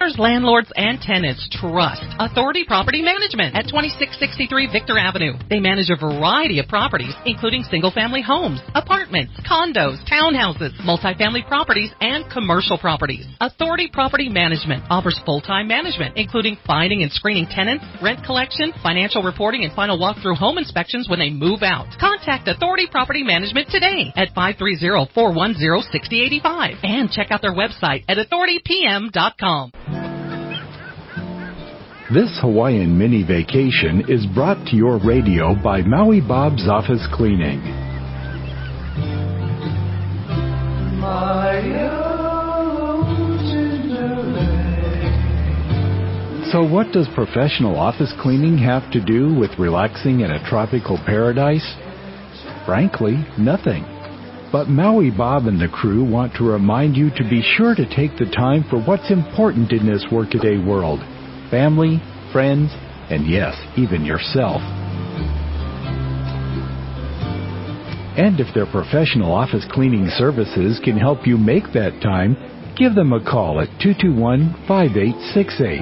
Owners, landlords, and tenants trust Authority Property Management at 2663 Victor Avenue. They manage a variety of properties, including single-family homes, apartments, condos, townhouses, multifamily properties, and commercial properties. Authority Property Management offers full-time management, including finding and screening tenants, rent collection, financial reporting, and final walkthrough home inspections when they move out. Contact Authority Property Management today at 530-410-6085 and check out their website at authoritypm.com. This Hawaiian mini vacation is brought to your radio by Maui Bob's Office Cleaning. So what does professional office cleaning have to do with relaxing in a tropical paradise? Frankly, nothing. But Maui Bob and the crew want to remind you to be sure to take the time for what's important in this workaday world. Family, friends, and yes, even yourself. And if their professional office cleaning services can help you make that time, give them a call at 221-5868.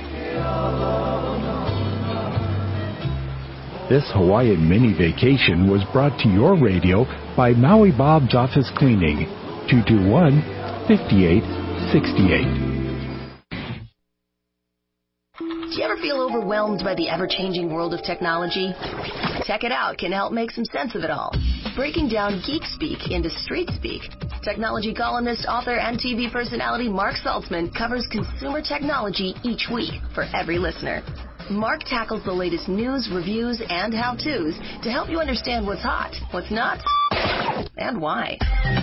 This Hawaiian mini vacation was brought to your radio by Maui Bob's Office Cleaning, 221-5868. Do you ever feel overwhelmed by the ever-changing world of technology? Tech It Out can help make some sense of it all. Breaking down geek speak into street speak, technology columnist, author, and TV personality Mark Saltzman covers consumer technology each week for every listener. Mark tackles the latest news, reviews, and how-tos to help you understand what's hot, what's not, and why.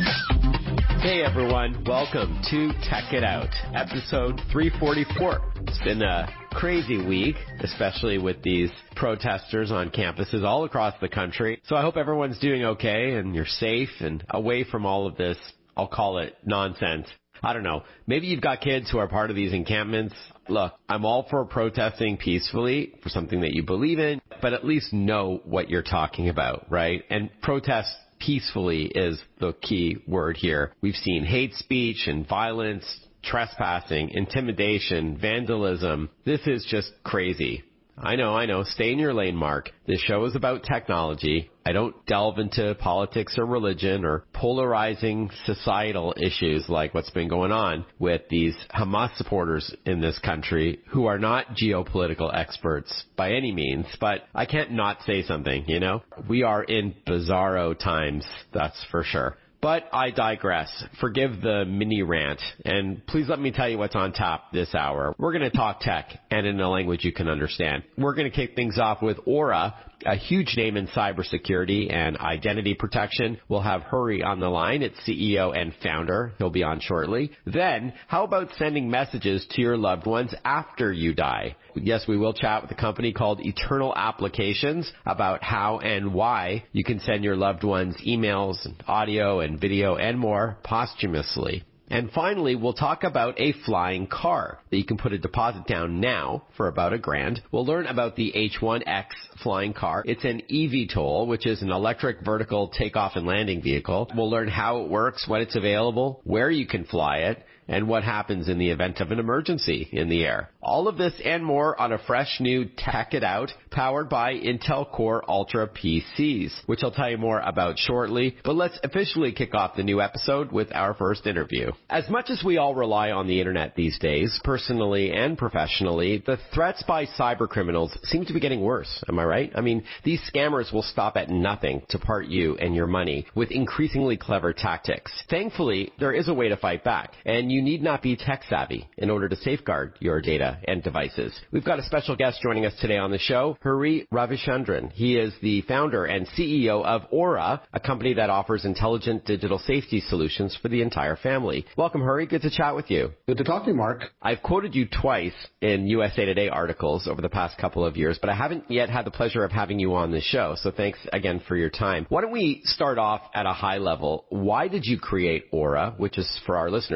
Hey everyone, welcome to Tech It Out, episode 344. It's been a crazy week, especially with these protesters on campuses all across the country. So I hope everyone's doing okay and you're safe and away from all of this, I'll call it nonsense. I don't know. Maybe you've got kids who are part of these encampments. Look, I'm all for protesting peacefully for something that you believe in, but at least know what you're talking about, right? And protest peacefully is the key word here. We've seen hate speech and violence, trespassing, intimidation, vandalism. This is just crazy. I know. Stay in your lane, Mark. This show is about technology. I don't delve into politics or religion or polarizing societal issues like what's been going on with these Hamas supporters in this country who are not geopolitical experts by any means, but I can't not say something, you know? We are in bizarro times, that's for sure. But I digress. Forgive the mini rant, and please let me tell you what's on tap this hour. We're going to talk tech, and in a language you can understand. We're going to kick things off with Aura, a huge name in cybersecurity and identity protection. We'll have Hurry on the line. It's CEO and founder. He'll be on shortly. Then, how about sending messages to your loved ones after you die? Yes, we will chat with a company called Eternal Applications about how and why you can send your loved ones emails, and audio and video and more posthumously. And finally, we'll talk about a flying car that you can put a deposit down now for about $1,000. We'll learn about the H1X flying car. It's an eVTOL, which is an electric vertical takeoff and landing vehicle. We'll learn how it works, when it's available, where you can fly it, and what happens in the event of an emergency in the air. All of this and more on a fresh new Tech It Out powered by Intel Core Ultra PCs, which I'll tell you more about shortly. But let's officially kick off the new episode with our first interview. As much as we all rely on the internet these days, personally and professionally, the threats by cyber criminals seem to be getting worse. Am I right? I mean, these scammers will stop at nothing to part you and your money with increasingly clever tactics. Thankfully, there is a way to fight back, and you need not be tech savvy in order to safeguard your data and devices. We've got a special guest joining us today on the show, Hari Ravichandran. He is the founder and CEO of Aura, a company that offers intelligent digital safety solutions for the entire family. Welcome, Hari. Good to chat with you. Good to talk to you, Mark. I've quoted you twice in USA Today articles over the past couple of years, but I haven't yet had the pleasure of having you on this show, so thanks again for your time. Why don't we start off at a high level? Why did you create Aura, which is, for our listeners, spelled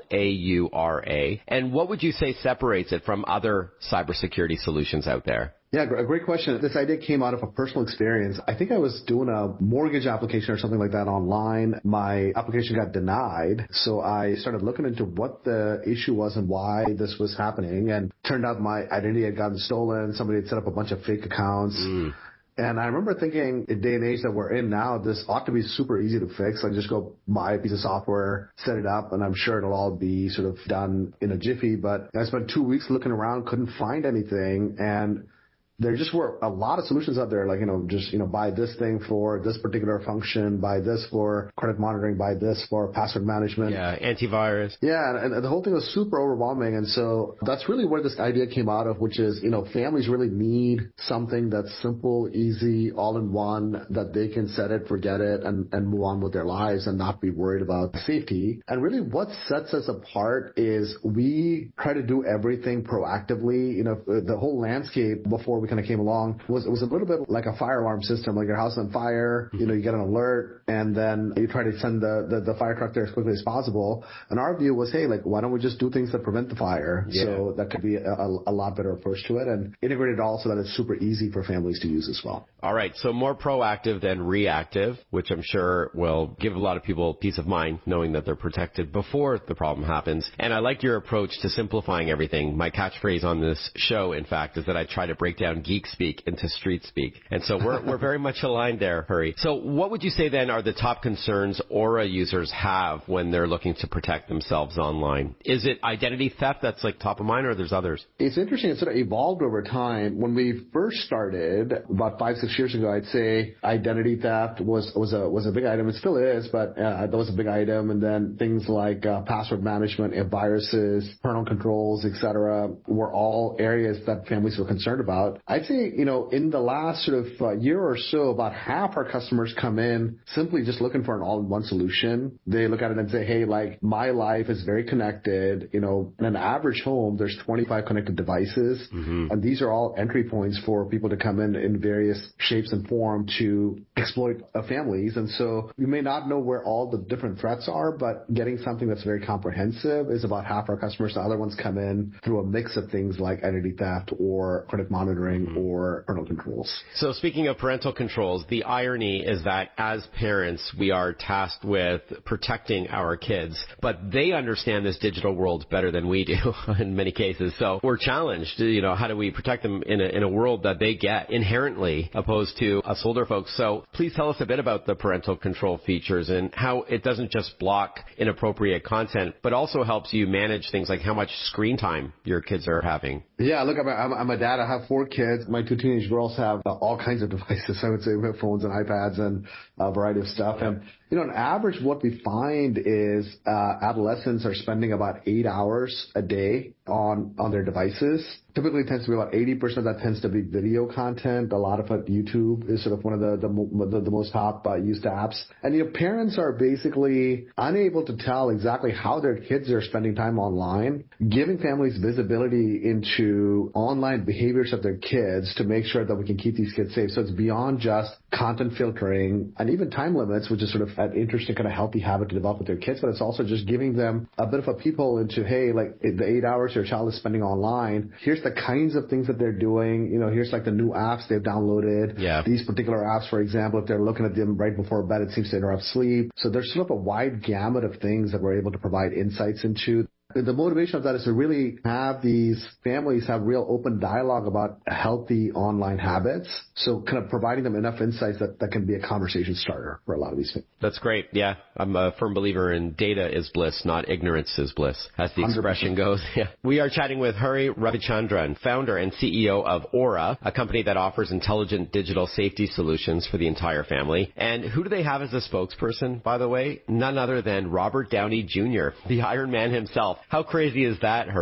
spelled A-U-R-A. And what would you say separates it from other cybersecurity solutions out there? Yeah, a great question. This idea came out of a personal experience. I think I was doing a mortgage application or something like that online. My application got denied. So I started looking into what the issue was and why this was happening. And turned out my identity had gotten stolen. Somebody had set up a bunch of fake accounts. And I remember thinking, in the day and age that we're in now, this ought to be super easy to fix. Like just go buy a piece of software, set it up, and I'm sure it'll all be sort of done in a jiffy. But I spent 2 weeks looking around, couldn't find anything. And there just were a lot of solutions out there, like, buy this thing for this particular function, buy this for credit monitoring, buy this for password management. Yeah, antivirus. Yeah, and the whole thing was super overwhelming. And so that's really where this idea came out of, which is, families really need something that's simple, easy, all in one, that they can set it, forget it, and move on with their lives and not be worried about safety. And really what sets us apart is we try to do everything proactively. The whole landscape before we kind of came along was a little bit like a fire alarm system, like your house on fire, you get an alert and then you try to send the fire truck there as quickly as possible. And our view was, hey, like, why don't we just do things that prevent the fire? Yeah. So that could be a lot better approach to it and integrate it all so that it's super easy for families to use as well. All right. So more proactive than reactive, which I'm sure will give a lot of people peace of mind knowing that they're protected before the problem happens. And I like your approach to simplifying everything. My catchphrase on this show, in fact, is that I try to break down geek speak into street speak. And so we're very much aligned there, Hari. So what would you say then are the top concerns Aura users have when they're looking to protect themselves online? Is it identity theft that's like top of mind, or there's others? It's interesting. It sort of evolved over time. When we first started about 5-6 years ago, I'd say identity theft was a big item. It still is, but that was a big item. And then things like password management, viruses, parental controls, etc., were all areas that families were concerned about. I'd say, in the last sort of year or so, about half our customers come in simply just looking for an all-in-one solution. They look at it and say, hey, like, my life is very connected. In an average home, there's 25 connected devices. And these are all entry points for people to come in various shapes and form to exploit families. And so you may not know where all the different threats are, but getting something that's very comprehensive is about half our customers. The other ones come in through a mix of things like identity theft or credit monitoring or parental controls. So speaking of parental controls, the irony is that as parents, we are tasked with protecting our kids, but they understand this digital world better than we do in many cases. So we're challenged, how do we protect them in a world that they get inherently opposed to us older folks? So please tell us a bit about the parental control features and how it doesn't just block inappropriate content, but also helps you manage things like how much screen time your kids are having. Yeah, look, I'm a dad. I have 4 kids. My 2 teenage girls have all kinds of devices. I would say we have phones and iPads and a variety of stuff. Yeah. And, on average, what we find is adolescents are spending about 8 hours a day on their devices. Typically, it tends to be about 80% of that tends to be video content. A lot of it, YouTube is sort of one of the most top used apps. And, parents are basically unable to tell exactly how their kids are spending time online. Giving families visibility into online behaviors of their kids to make sure that we can keep these kids safe. So it's beyond just content filtering and even time limits, which is sort of an interesting kind of healthy habit to develop with their kids. But it's also just giving them a bit of a peephole into, hey, like the 8 hours your child is spending online, here's the kinds of things that they're doing. Here's like the new apps they've downloaded. Yeah. These particular apps, for example, if they're looking at them right before bed, it seems to interrupt sleep. So there's sort of a wide gamut of things that we're able to provide insights into. The motivation of that is to really have these families have real open dialogue about healthy online habits. So kind of providing them enough insights that can be a conversation starter for a lot of these things. That's great. Yeah. I'm a firm believer in data is bliss, not ignorance is bliss, as the expression 100%. Goes. Yeah. We are chatting with Hari Ravichandran, founder and CEO of Aura, a company that offers intelligent digital safety solutions for the entire family. And who do they have as a spokesperson, by the way? None other than Robert Downey Jr., the Iron Man himself. How crazy is that, Hari?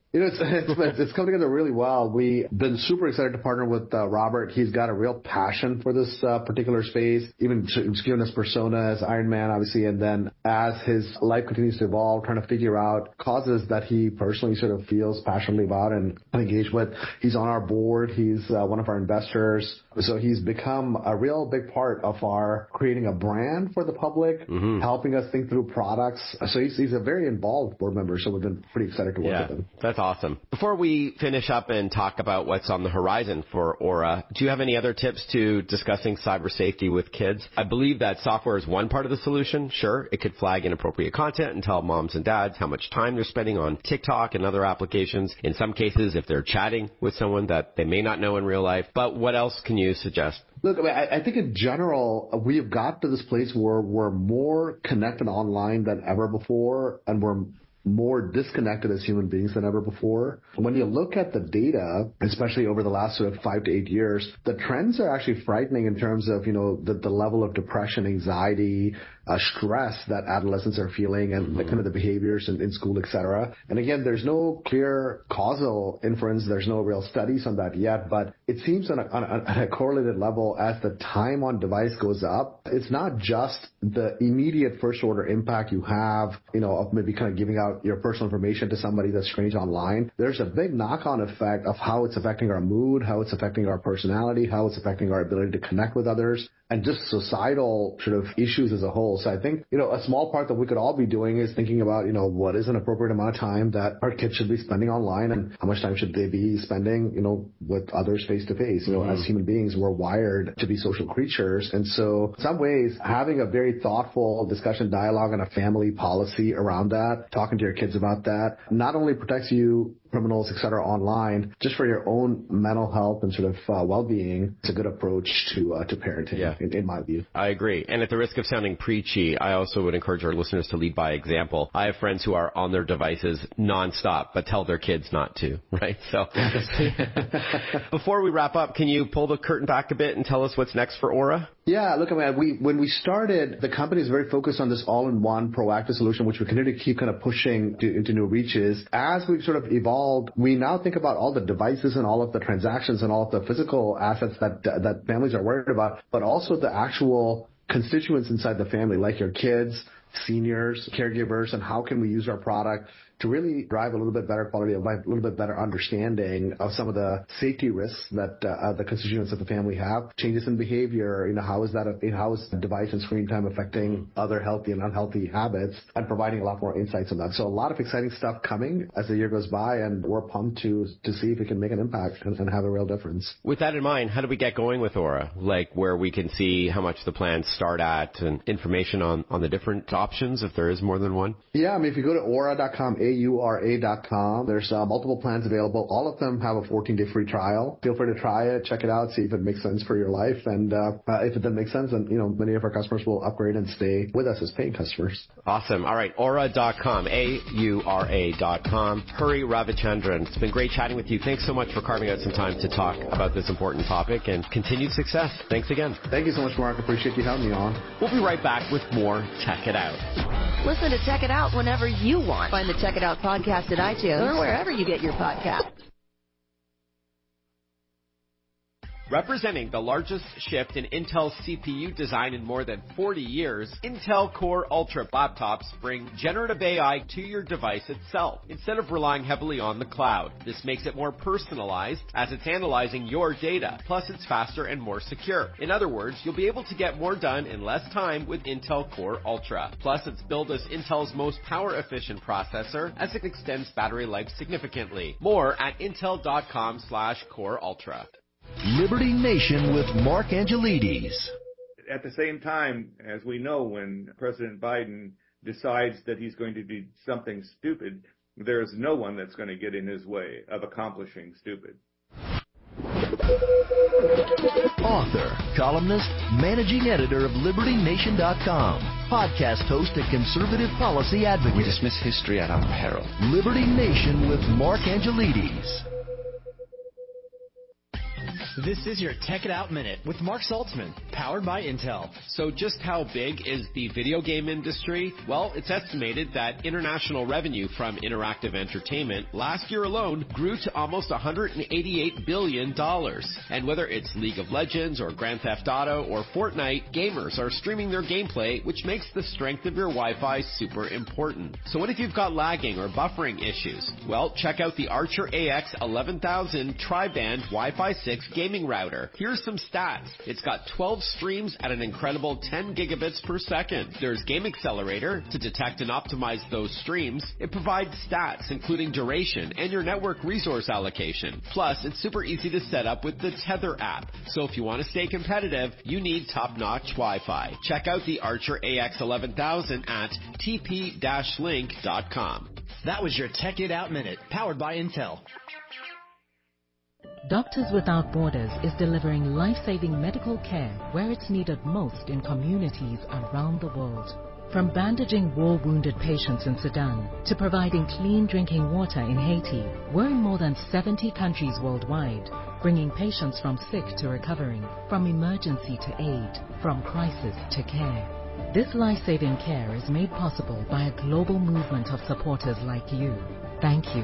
It's come together really well. We've been super excited to partner with Robert. He's got a real passion for this particular space, even given his persona as Iron Man, obviously, and then as his life continues to evolve, trying to figure out causes that he personally sort of feels passionately about and engaged with. He's on our board. He's one of our investors. So he's become a real big part of our creating a brand for the public, helping us think through products. So he's a very involved board member, so we've been pretty excited to work with him. That's awesome. Before we finish up and talk about what's on the horizon for Aura, do you have any other tips to discussing cyber safety with kids? I believe that software is one part of the solution. Sure, it could flag inappropriate content and tell moms and dads how much time they're spending on TikTok and other applications. In some cases, if they're chatting with someone that they may not know in real life. But what else can you suggest? Look, I think in general, we have got to this place where we're more connected online than ever before, and we're more disconnected as human beings than ever before. When you look at the data, especially over the last sort of 5 to 8 years, the trends are actually frightening in terms of, the level of depression, anxiety, stress that adolescents are feeling and the kind of the behaviors in school, et cetera. And again, there's no clear causal inference. There's no real studies on that yet, but it seems on a correlated level as the time on device goes up, it's not just the immediate first order impact you have, of maybe kind of giving out your personal information to somebody that's strange online. There's a big knock-on effect of how it's affecting our mood, how it's affecting our personality, how it's affecting our ability to connect with others, and just societal sort of issues as a whole. So I think, a small part that we could all be doing is thinking about, what is an appropriate amount of time that our kids should be spending online and how much time should they be spending, with others face to face. As human beings, we're wired to be social creatures. And so in some ways, having a very thoughtful discussion, dialogue, and a family policy around that, talking to your kids about that, not only protects you, criminals, et cetera, online, just for your own mental health and sort of well-being, it's a good approach to parenting, in my view. I agree. And at the risk of sounding preachy, I also would encourage our listeners to lead by example. I have friends who are on their devices nonstop, but tell their kids not to, right? So before we wrap up, can you pull the curtain back a bit and tell us what's next for Aura? Yeah, look, when we started, the company is very focused on this all-in-one proactive solution, which we continue to keep kind of pushing into new reaches. As we've sort of evolved, we now think about all the devices and all of the transactions and all of the physical assets that families are worried about, but also the actual constituents inside the family, like your kids, seniors, caregivers, and how can we use our product to really drive a little bit better quality of life, a little bit better understanding of some of the safety risks that the constituents of the family have, changes in behavior, how is device and screen time affecting other healthy and unhealthy habits, and providing a lot more insights on that. So a lot of exciting stuff coming as the year goes by, and we're pumped to see if we can make an impact and have a real difference. With that in mind, how do we get going with Aura? Like where we can see how much the plans start at and information on the different options if there is more than one? Yeah, if you go to aura.com, aura.com, there's multiple plans available. All of them have a 14-day free trial. Feel free to try it, check it out, see if it makes sense for your life. And if it doesn't make sense, then, many of our customers will upgrade and stay with us as paying customers. Awesome. All right, aura.com, aura.com. Hari Ravichandran, it's been great chatting with you. Thanks so much for carving out some time to talk about this important topic, and continued success. Thanks again. Thank you so much, Mark. Appreciate you having me on. We'll be right back with more Tech It Out. Listen to Tech It Out whenever you want. Find the Tech It Out podcast at iTunes or wherever you get your podcasts. Representing the largest shift in Intel's CPU design in more than 40 years, Intel Core Ultra laptops bring generative AI to your device itself, instead of relying heavily on the cloud. This makes it more personalized, as it's analyzing your data, plus it's faster and more secure. In other words, you'll be able to get more done in less time with Intel Core Ultra. Plus, it's billed as Intel's most power-efficient processor, as it extends battery life significantly. More at intel.com/Core Ultra. Liberty Nation with Mark Angelides. At the same time, as we know, when President Biden decides that he's going to do something stupid, there's no one that's going to get in his way of accomplishing stupid. Author, columnist, managing editor of LibertyNation.com, podcast host and conservative policy advocate. We dismiss history at our peril. Liberty Nation with Mark Angelides. This is your Tech It Out Minute with Mark Saltzman, powered by Intel. So just how big is the video game industry? Well, it's estimated that international revenue from interactive entertainment last year alone grew to almost $188 billion. And whether it's League of Legends or Grand Theft Auto or Fortnite, gamers are streaming their gameplay, which makes the strength of your Wi-Fi super important. So what if you've got lagging or buffering issues? Well, check out the Archer AX 11000 tri-band Wi-Fi 6 gaming router. Here's some stats. It's got 12 streams at an incredible 10 gigabits per second. There's Game Accelerator to detect and optimize those streams. It provides stats, including duration and your network resource allocation. Plus, it's super easy to set up with the Tether app. So if you want to stay competitive, you need top-notch Wi-Fi. Check out the Archer AX 11000 at tp-link.com. That was your Tech It Out Minute, powered by Intel. Doctors Without Borders is delivering life-saving medical care where it's needed most in communities around the world. From bandaging war-wounded patients in Sudan to providing clean drinking water in Haiti, we're in more than 70 countries worldwide, bringing patients from sick to recovering, from emergency to aid, from crisis to care. This life-saving care is made possible by a global movement of supporters like you. Thank you.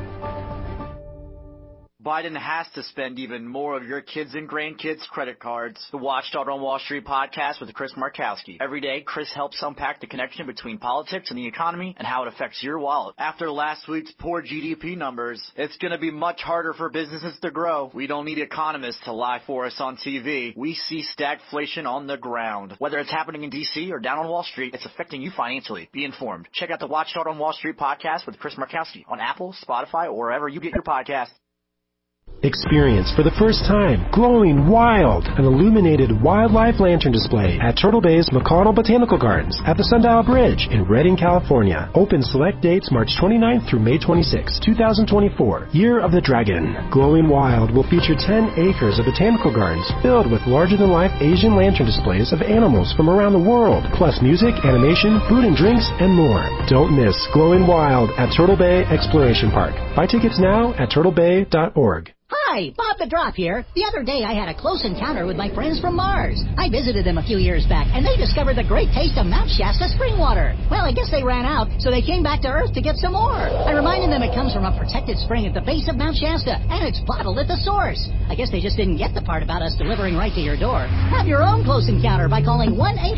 Biden has to spend even more of your kids' and grandkids' credit cards. The Watchdog on Wall Street podcast with Chris Markowski. Every day, Chris helps unpack the connection between politics and the economy and how it affects your wallet. After last week's poor GDP numbers, it's going to be much harder for businesses to grow. We don't need economists to lie for us on TV. We see stagflation on the ground. Whether it's happening in D.C. or down on Wall Street, it's affecting you financially. Be informed. Check out the Watchdog on Wall Street podcast with Chris Markowski on Apple, Spotify, or wherever you get your podcasts. Experience for the first time Glowing Wild, an illuminated wildlife lantern display at Turtle Bay's McConnell Botanical Gardens at the Sundial Bridge in Redding, California. Open select dates March 29th through May 26, 2024. Year of the Dragon. Glowing Wild will feature 10 acres of botanical gardens filled with larger-than-life Asian lantern displays of animals from around the world, plus music, animation, food and drinks, and more. Don't miss Glowing Wild at Turtle Bay Exploration Park. Buy tickets now at turtlebay.org. Hi, Bob the Drop here. The other day I had a close encounter with my friends from Mars. I visited them a few years back, and they discovered the great taste of Mount Shasta spring water. Well, I guess they ran out, so they came back to Earth to get some more. I reminded them it comes from a protected spring at the base of Mount Shasta, and it's bottled at the source. I guess they just didn't get the part about us delivering right to your door. Have your own close encounter by calling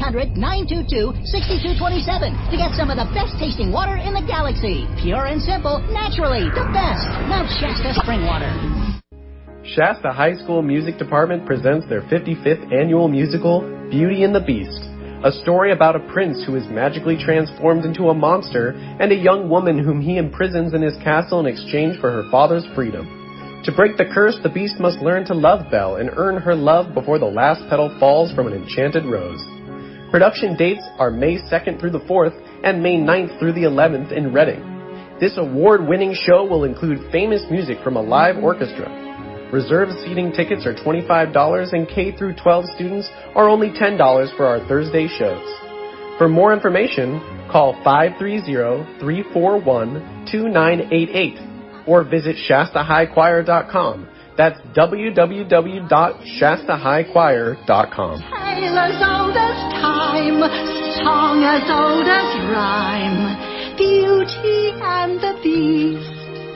1-800-922-6227 to get some of the best tasting water in the galaxy. Pure and simple, naturally, the best. Mount Shasta spring water. Shasta High School Music Department presents their 55th annual musical, Beauty and the Beast, a story about a prince who is magically transformed into a monster and a young woman whom he imprisons in his castle in exchange for her father's freedom. To break the curse, the Beast must learn to love Belle and earn her love before the last petal falls from an enchanted rose. Production dates are May 2nd through the 4th and May 9th through the 11th in Redding. This award-winning show will include famous music from a live orchestra. Reserved seating tickets are $25 and K through 12 students are only $10 for our Thursday shows. For more information, call 530-341-2988 or visit ShastaHighChoir.com. That's www.ShastaHighChoir.com. Tale as old as time, song as old as rhyme, Beauty and the Beast.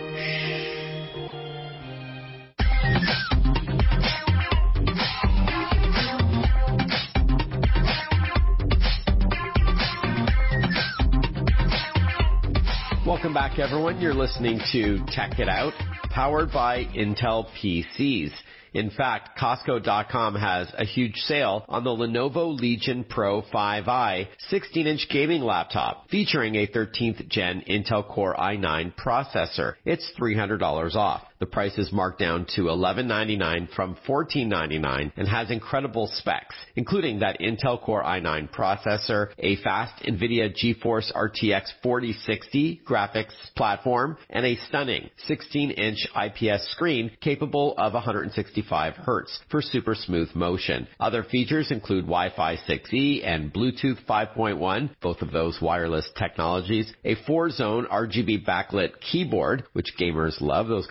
Welcome back, everyone. You're listening to Tech It Out, powered by Intel PCs. In fact, Costco.com has a huge sale on the Lenovo Legion Pro 5i 16-inch gaming laptop featuring a 13th Gen Intel Core i9 processor. It's $300 off. The price is marked down to $11.99 from $14.99 and has incredible specs, including that Intel Core i9 processor, a fast NVIDIA GeForce RTX 4060 graphics platform, and a stunning 16-inch IPS screen capable of 165 Hz for super smooth motion. Other features include Wi-Fi 6E and Bluetooth 5.1, both of those wireless technologies, a 4-zone RGB backlit keyboard, which gamers love, those colored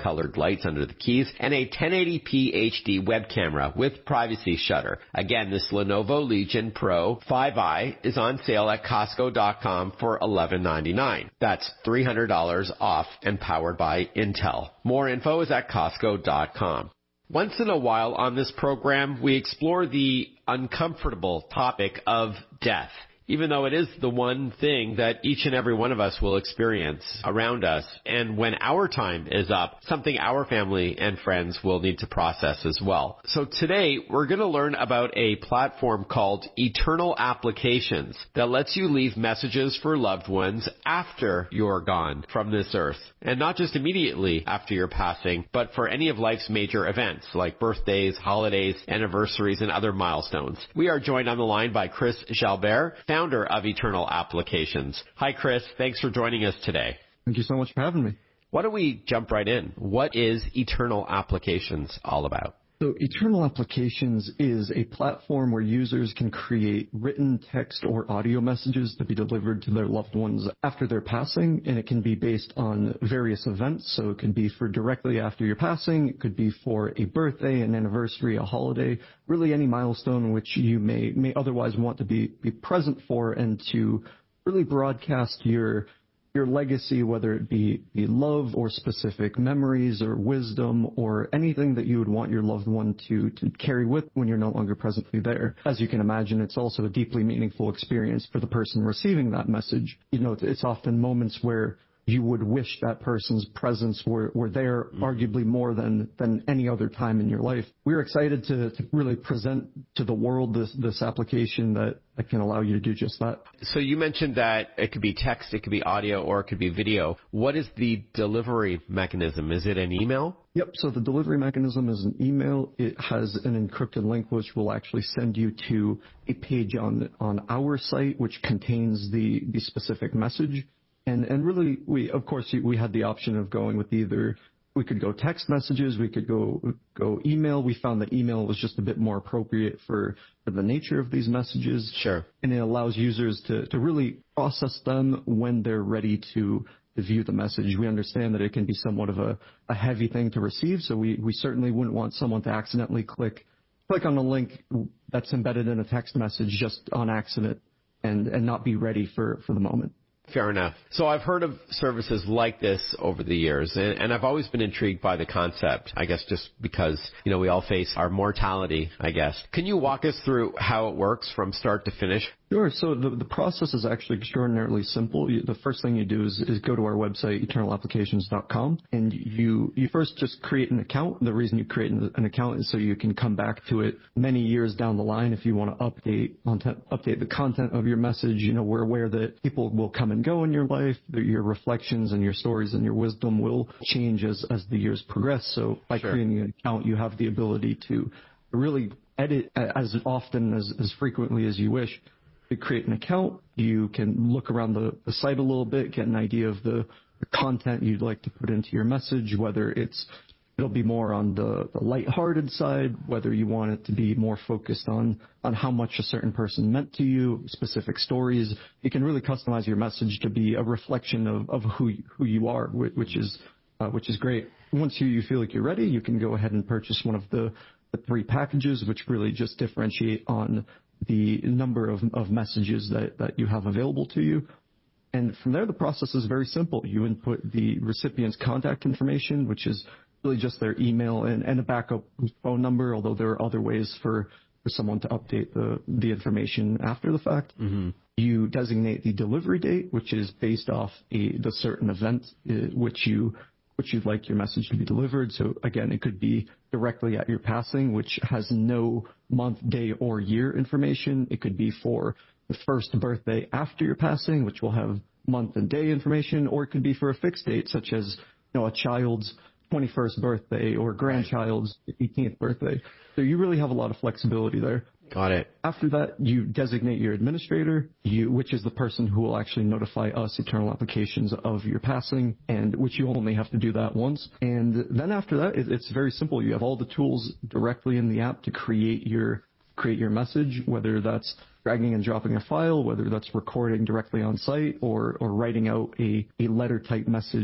lights under the keys, and a 1080p HD web camera with privacy shutter. Again, this Lenovo Legion Pro 5i is on sale at Costco.com for $11.99. That's $300 off and powered by Intel. More info is at Costco.com. Once in a while on this program, we explore the uncomfortable topic of death. Even though it is the one thing that each and every one of us will experience around us. And when our time is up, something our family and friends will need to process as well. So today, we're going to learn about a platform called Eternal Applications that lets you leave messages for loved ones after you're gone from this earth. And not just immediately after your passing, but for any of life's major events like birthdays, holidays, anniversaries, and other milestones. We are joined on the line by Chris Jalbert, founder of Eternal Applications. Hi, Chris. Thanks for joining us today. Thank you so much for having me. Why don't we jump right in? What is Eternal Applications all about? So Eternal Applications is a platform where users can create written text or audio messages to be delivered to their loved ones after their passing, and it can be based on various events. So it can be for directly after your passing, it could be for a birthday, an anniversary, a holiday, really any milestone which you may otherwise want to be present for, and to really broadcast your legacy, whether it be love or specific memories or wisdom or anything that you would want your loved one to carry with when you're no longer presently there. As you can imagine, it's also a deeply meaningful experience for the person receiving that message. You know, it's often moments where you would wish that person's presence were there, arguably more than any other time in your life. We're excited to really present to the world this application that can allow you to do just that. So you mentioned that it could be text, it could be audio, or it could be video. What is the delivery mechanism? Is it an email? Yep, so the delivery mechanism is an email. It has an encrypted link which will actually send you to a page on our site which contains the specific message. And really, we had the option of going with either, we could go text messages, we could go email. We found that email was just a bit more appropriate for the nature of these messages. Sure. And it allows users to really process them when they're ready to view the message. We understand that it can be somewhat of a heavy thing to receive, so we certainly wouldn't want someone to accidentally click on a link that's embedded in a text message just on accident and not be ready for the moment. Fair enough. So I've heard of services like this over the years, and I've always been intrigued by the concept, I guess just because, we all face our mortality, I guess. Can you walk us through how it works from start to finish? Sure. So the process is actually extraordinarily simple. The first thing you do is go to our website, eternalapplications.com, and you first just create an account. The reason you create an account is so you can come back to it many years down the line if you want to update the content of your message. We're aware that people will come and go in your life. Your reflections and your stories and your wisdom will change as the years progress. So by creating an account, you have the ability to really edit as often, as frequently as you wish. To create an account, you can look around the site a little bit, get an idea of the content you'd like to put into your message, whether it'll be more on the lighthearted side, whether you want it to be more focused on how much a certain person meant to you, specific stories. You can really customize your message to be a reflection of who you are, which is great. Once you feel like you're ready, you can go ahead and purchase one of the 3 packages, which really just differentiate on the number of messages that you have available to you. And from there, the process is very simple. You input the recipient's contact information, which is really just their email and a backup phone number, although there are other ways for someone to update the information after the fact. Mm-hmm. You designate the delivery date, which is based off the certain event which you'd like your message to be delivered. So again, it could be directly at your passing, which has no month, day, or year information. It could be for the first birthday after your passing, which will have month and day information, or it could be for a fixed date, such as a child's 21st birthday or grandchild's 18th birthday. So you really have a lot of flexibility there. Got it. After that, you designate your administrator, which is the person who will actually notify us, Eternal Applications, of your passing, and which you only have to do that once. And then after that, it's very simple. You have all the tools directly in the app to create your message, whether that's dragging and dropping a file, whether that's recording directly on site, or writing out a letter type message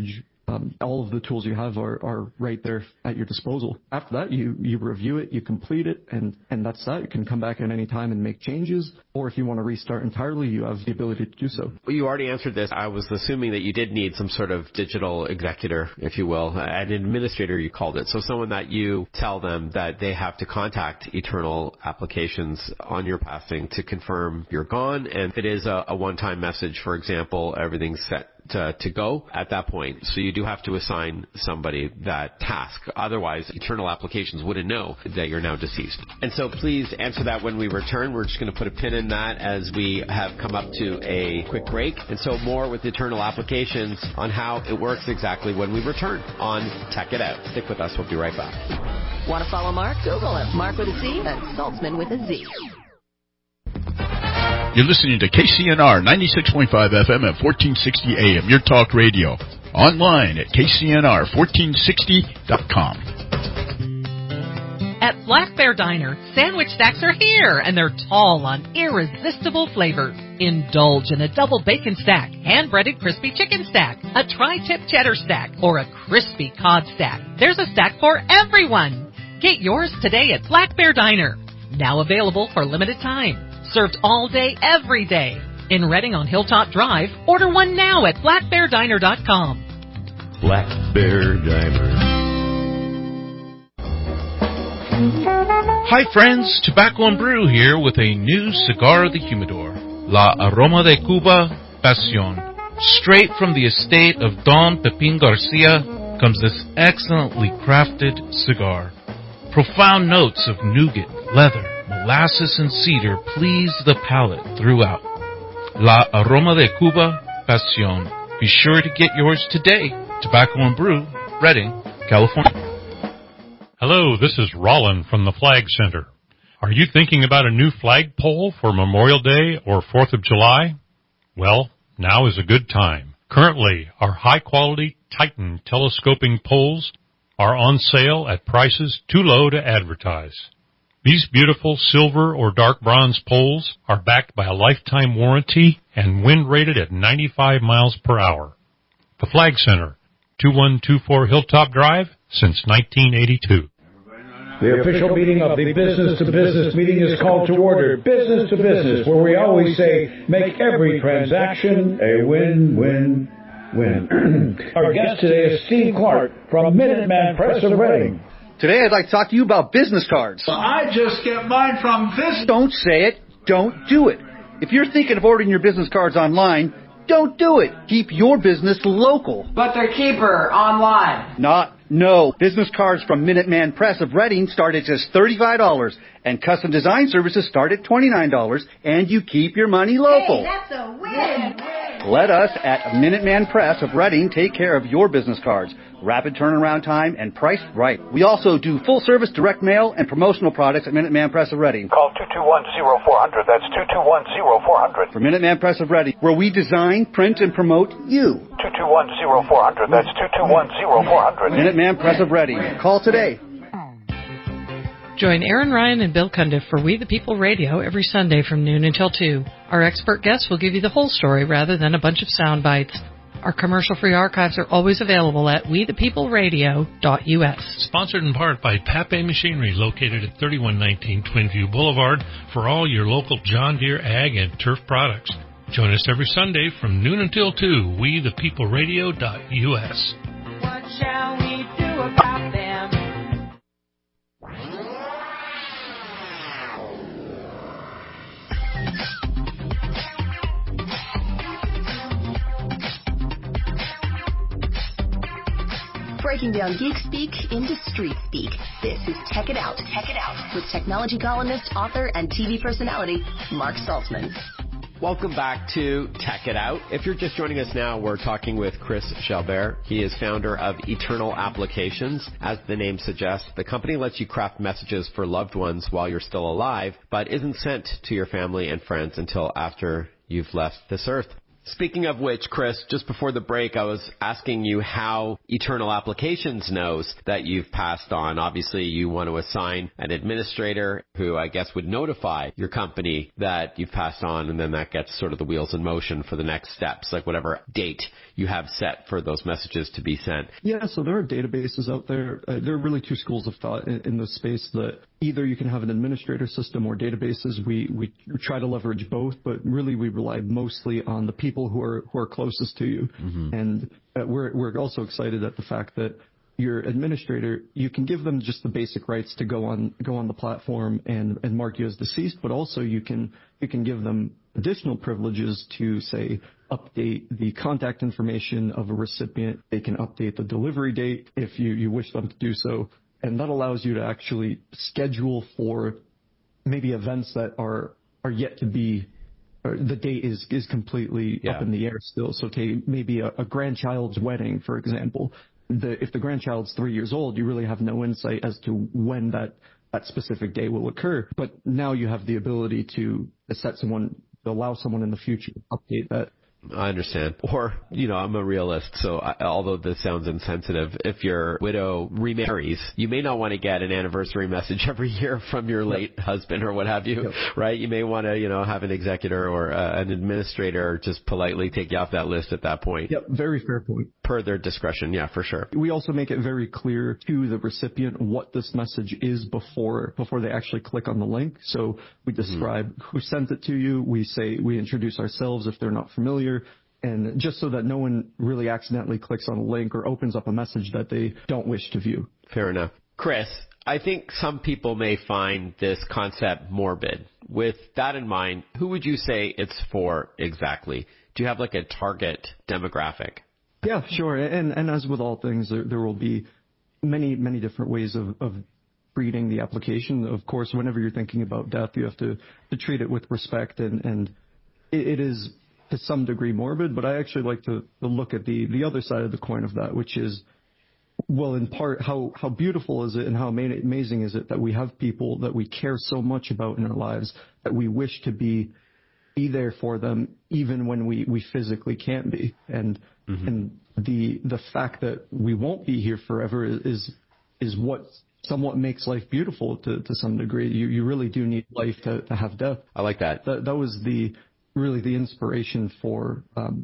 all of the tools you have are right there at your disposal. After that, you review it, you complete it, and that's that. You can come back at any time and make changes, or if you want to restart entirely, you have the ability to do so. Well, you already answered this. I was assuming that you did need some sort of digital executor, if you will, an administrator you called it. So someone that you tell them that they have to contact Eternal Applications on your passing to confirm you're gone. And if it is a one-time message, for example, everything's set to go at that point. So you do have to assign somebody that task. Otherwise, Eternal Applications wouldn't know that you're now deceased. And so please answer that when we return. We're just going to put a pin in that as we have come up to a quick break. And so more with Eternal Applications on how it works exactly when we return on Tech It Out. Stick with us. We'll be right back. Want to follow Mark? Google him. Mark with a C and Saltzman with a Z. You're listening to KCNR 96.5 FM at 1460 AM, your talk radio. Online at kcnr1460.com. At Black Bear Diner, sandwich stacks are here, and they're tall on irresistible flavors. Indulge in a double bacon stack, hand-breaded crispy chicken stack, a tri-tip cheddar stack, or a crispy cod stack. There's a stack for everyone. Get yours today at Black Bear Diner. Now available for limited time. Served all day, every day. In Reading on Hilltop Drive, order one now at blackbeardiner.com. Black Bear Diner. Hi friends, Tobacco and Brew here with a new cigar of the humidor, La Aroma de Cuba Pasión. Straight from the estate of Don Pepin Garcia comes this excellently crafted cigar. Profound notes of nougat, leather, molasses, and cedar please the palate throughout. La Aroma de Cuba Pasión. Be sure to get yours today. Tobacco and Brew, Reading, California. Hello, this is Rollin from the Flag Center. Are you thinking about a new flagpole for Memorial Day or 4th of July? Well, now is a good time. Currently, our high-quality Titan telescoping poles are on sale at prices too low to advertise. These beautiful silver or dark bronze poles are backed by a lifetime warranty and wind rated at 95 miles per hour. The Flag Center, 2124 Hilltop Drive, since 1982. The official meeting of the business-to-business meeting is called to order. Business to business, where we always say, make every transaction a win-win-win. Our guest today is Steve Clark from Minuteman Press of Reading. Today I'd like to talk to you about business cards. Well, I just get mine from this. Don't say it. Don't do it. If you're thinking of ordering your business cards online, don't do it. Keep your business local. But they're cheaper online. No. Business cards from Minuteman Press of Reading start at just $35, and custom design services start at $29, and you keep your money local. Hey, that's a win. Let us at Minuteman Press of Reading take care of your business cards. Rapid turnaround time and priced right. We also do full-service direct mail and promotional products at Minuteman Press of Reading. Call 221-0400. That's 221-0400. For Minuteman Press of Reading, where we design, print, and promote you. 221-0400. That's 221-0400. Minuteman Press of Reading. Call today. Join Aaron Ryan and Bill Cundiff for We the People Radio every Sunday from noon until 2. Our expert guests will give you the whole story rather than a bunch of sound bites. Our commercial-free archives are always available at wethepeopleradio.us. Sponsored in part by Pape Machinery, located at 3119 Twinview Boulevard, for all your local John Deere ag and turf products. Join us every Sunday from noon until 2, wethepeopleradio.us. What shall we do about them? Breaking down geek speak into street speak. This is Tech It Out. Tech It Out with technology columnist, author, and TV personality Mark Saltzman. Welcome back to Tech It Out. If you're just joining us now, we're talking with Chris Chalbert. He is founder of Eternal Applications. As the name suggests, the company lets you craft messages for loved ones while you're still alive, but isn't sent to your family and friends until after you've left this earth. Speaking of which, Chris, just before the break, I was asking you how Eternal Applications knows that you've passed on. Obviously, you want to assign an administrator who I guess would notify your company that you've passed on, and then that gets sort of the wheels in motion for the next steps, like whatever date you have set for those messages to be sent. Yeah, so there are databases out there. There are really two schools of thought in this space that either you can have an administrator system or databases. We try to leverage both, but really we rely mostly on the people who are closest to you. Mm-hmm. And we're also excited at the fact that your administrator, you can give them just the basic rights to go on the platform and mark you as deceased, but also you can give them additional privileges to, say, update the contact information of a recipient. They can update the delivery date if you wish them to do so. And that allows you to actually schedule for maybe events that are yet to be, or the date is completely up in the air still. So take maybe a grandchild's wedding, for example. If the grandchild's 3 years old, you really have no insight as to when that specific day will occur. But now you have the ability to allow someone in the future to update that. I understand. Or, I'm a realist, so although this sounds insensitive, if your widow remarries, you may not want to get an anniversary message every year from your late husband or what have you, right? You may want to, have an executor or an administrator just politely take you off that list at that point. Yep, very fair point. Per their discretion, yeah, for sure. We also make it very clear to the recipient what this message is before they actually click on the link. So we describe who sent it to you. We introduce ourselves if they're not familiar. And just so that no one really accidentally clicks on a link or opens up a message that they don't wish to view. Fair enough. Chris, I think some people may find this concept morbid. With that in mind, who would you say it's for exactly? Do you have like a target demographic? Yeah, sure. And as with all things, there will be many, many different ways of treating the application. Of course, whenever you're thinking about death, you have to treat it with respect, and it is to some degree morbid, but I actually like to look at the other side of the coin of that, which is, well, in part, how beautiful is it and how amazing is it that we have people that we care so much about in our lives that we wish to be there for them even when we physically can't be. And the fact that we won't be here forever is what somewhat makes life beautiful to some degree. You really do need life to have death. I like that. That was really the inspiration for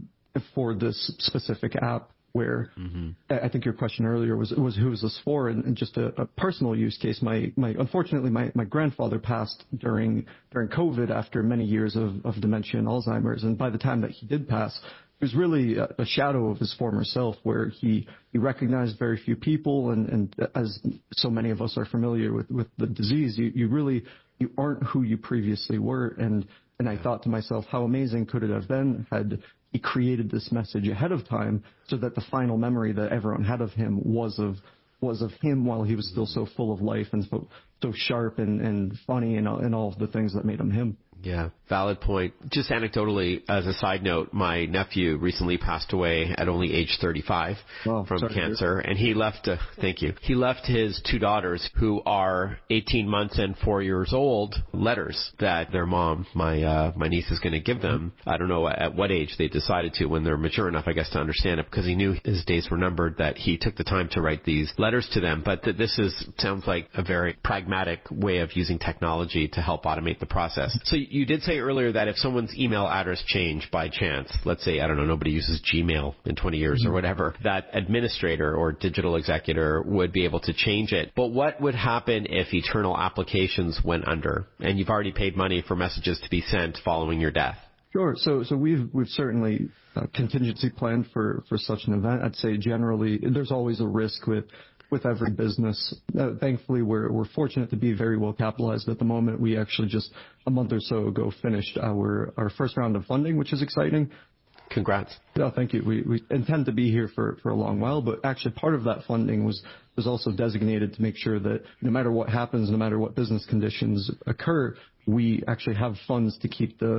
this specific app, where I think your question earlier was who is this for, and just a personal use case. Unfortunately my grandfather passed during COVID after many years of dementia and Alzheimer's, and by the time that he did pass, it was really a shadow of his former self, where he recognized very few people, and as so many of us are familiar with the disease, you aren't who you previously were. And I thought to myself, how amazing could it have been had he created this message ahead of time, so that the final memory that everyone had of him was of him while he was still so full of life and so sharp and funny and all of the things that made him him. Yeah, valid point. Just anecdotally, as a side note, my nephew recently passed away at only age 35 from cancer, and he left, thank you, he left his two daughters, who are 18 months and 4 years old, letters that their mom, my niece, is going to give them. I don't know at what age they decided to, when they're mature enough, I guess, to understand it, because he knew his days were numbered, that he took the time to write these letters to them. But this sounds like a very pragmatic way of using technology to help automate the process. So you did say earlier that if someone's email address changed by chance, let's say, I don't know, nobody uses Gmail in 20 years or whatever, that administrator or digital executor would be able to change it. But what would happen if Eternal Applications went under and you've already paid money for messages to be sent following your death? Sure. So we've certainly contingency planned for such an event. I'd say generally there's always a risk with every business. Thankfully, we're fortunate to be very well capitalized at the moment. We actually just a month or so ago finished our first round of funding, which is exciting. Congrats. Yeah, thank you. We intend to be here for a long while, but actually part of that funding was also designated to make sure that no matter what happens, no matter what business conditions occur, we actually have funds to keep the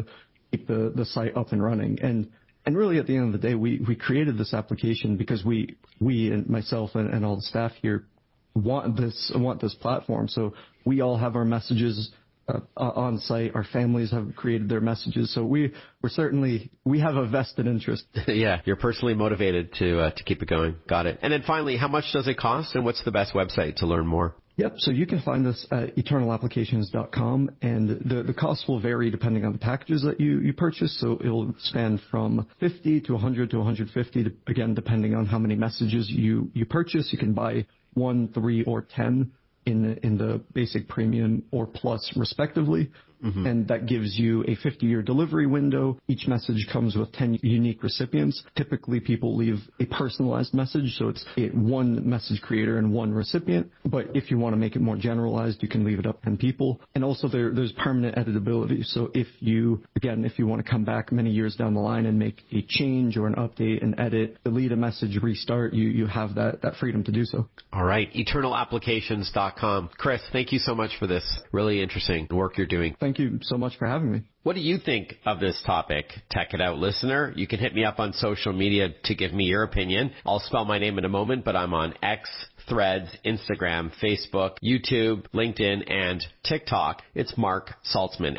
site up and running. And really, at the end of the day, we created this application because we and myself and all the staff here want this platform. So we all have our messages on site. Our families have created their messages, so we have a vested interest. Yeah, you're personally motivated to keep it going. Got it. And then finally, how much does it cost, and what's the best website to learn more? Yep, so you can find us at eternalapplications.com, and the cost will vary depending on the packages that you purchase, so it'll span from $50 to $100 to $150, again, depending on how many messages you purchase. You can buy 1, 3, or 10 in the basic, premium, or plus, respectively. Mm-hmm. And that gives you a 50-year delivery window. Each message comes with 10 unique recipients. Typically, people leave a personalized message, so it's one message creator and one recipient. But if you want to make it more generalized, you can leave it up to 10 people. And also, there's permanent editability. So if you want to come back many years down the line and make a change or an update and edit, delete a message, restart, you have that freedom to do so. All right, eternalapplications.com. Chris, thank you so much for this really interesting work you're doing. Thank you so much for having me. What do you think of this topic, Tech It Out listener? You can hit me up on social media to give me your opinion. I'll spell my name in a moment, but I'm on X, Threads, Instagram, Facebook, YouTube, LinkedIn, and TikTok. It's Mark Saltzman,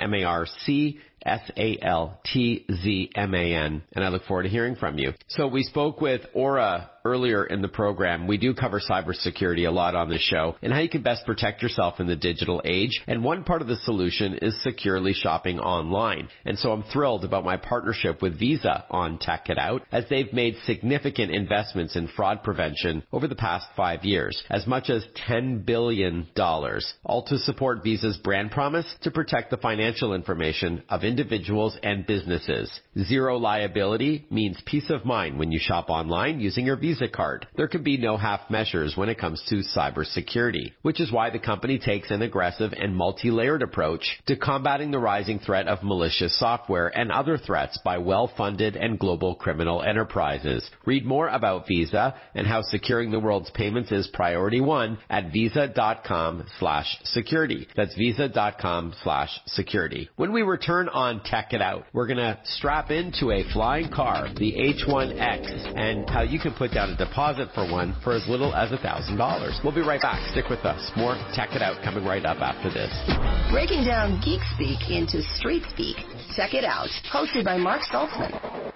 MarkSaltzman, and I look forward to hearing from you. So we spoke with Aura earlier in the program. We do cover cybersecurity a lot on this show and how you can best protect yourself in the digital age. And one part of the solution is securely shopping online. And so I'm thrilled about my partnership with Visa on Tech It Out, as they've made significant investments in fraud prevention over the past 5 years, as much as $10 billion, all to support Visa's brand promise to protect the financial information of individuals and businesses. Zero liability means peace of mind when you shop online using your Visa card. There can be no half measures when it comes to cybersecurity, which is why the company takes an aggressive and multi-layered approach to combating the rising threat of malicious software and other threats by well-funded and global criminal enterprises. Read more about Visa and how securing the world's payments is priority one at visa.com/security. That's visa.com/security. When we return on Tech It Out, we're going to strap into a flying car, the H1X, and how you can put down a deposit for one for as little as $1,000. We'll be right back. Stick with us. More Tech It Out coming right up after this. Breaking down geek speak into street speak. Tech It Out, hosted by Mark Saltzman.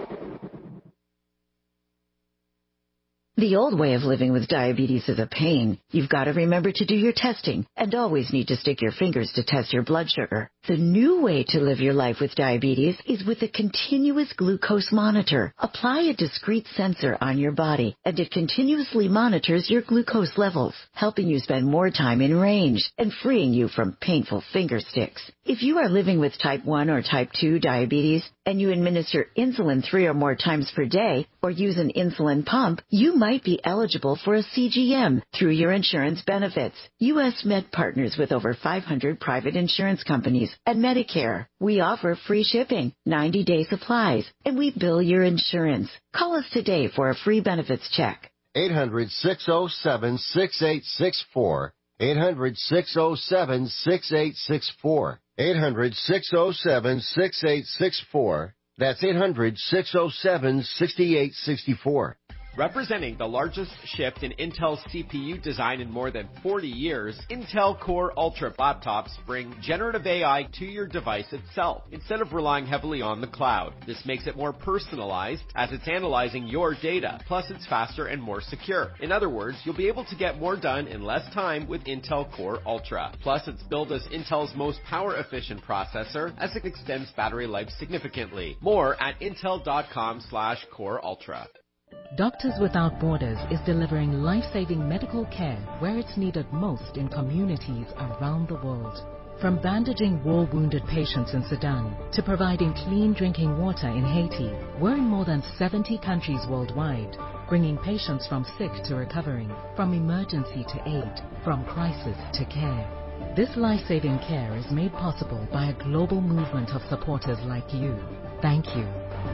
The old way of living with diabetes is a pain. You've got to remember to do your testing and always need to stick your fingers to test your blood sugar. The new way to live your life with diabetes is with a continuous glucose monitor. Apply a discrete sensor on your body, and it continuously monitors your glucose levels, helping you spend more time in range and freeing you from painful finger sticks. If you are living with type 1 or type 2 diabetes and you administer insulin 3 or more times per day or use an insulin pump, you might be eligible for a CGM through your insurance benefits. U.S. Med partners with over 500 private insurance companies and Medicare. We offer free shipping, 90-day supplies, and we bill your insurance. Call us today for a free benefits check. 800-607-6864. 800-607-6864. 800-607-6864. That's 800-607-6864. Representing the largest shift in Intel CPU design in more than 40 years, Intel Core Ultra laptops bring generative AI to your device itself, instead of relying heavily on the cloud. This makes it more personalized, as it's analyzing your data. Plus, it's faster and more secure. In other words, you'll be able to get more done in less time with Intel Core Ultra. Plus, it's billed as Intel's most power-efficient processor, as it extends battery life significantly. More at intel.com/Core Ultra. Doctors Without Borders is delivering life-saving medical care where it's needed most in communities around the world. From bandaging war-wounded patients in Sudan to providing clean drinking water in Haiti, we're in more than 70 countries worldwide, bringing patients from sick to recovering, from emergency to aid, from crisis to care. This life-saving care is made possible by a global movement of supporters like you. Thank you.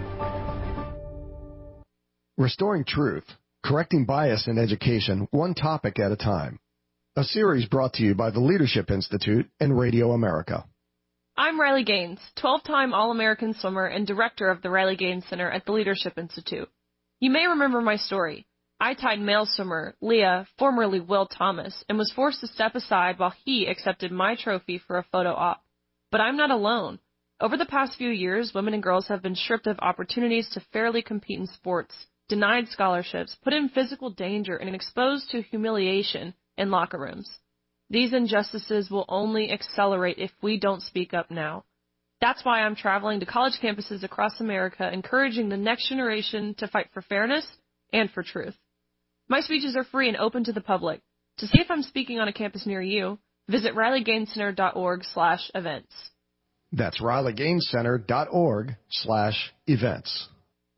Restoring Truth, correcting bias in education, one topic at a time. A series brought to you by the Leadership Institute and Radio America. I'm Riley Gaines, 12-time All-American swimmer and director of the Riley Gaines Center at the Leadership Institute. You may remember my story. I tied male swimmer Leah, formerly Will Thomas, and was forced to step aside while he accepted my trophy for a photo op. But I'm not alone. Over the past few years, women and girls have been stripped of opportunities to fairly compete in sports, denied scholarships, put in physical danger, and exposed to humiliation in locker rooms. These injustices will only accelerate if we don't speak up now. That's why I'm traveling to college campuses across America, encouraging the next generation to fight for fairness and for truth. My speeches are free and open to the public. To see if I'm speaking on a campus near you, visit RileyGainesCenter.org/events. That's RileyGainesCenter.org/events.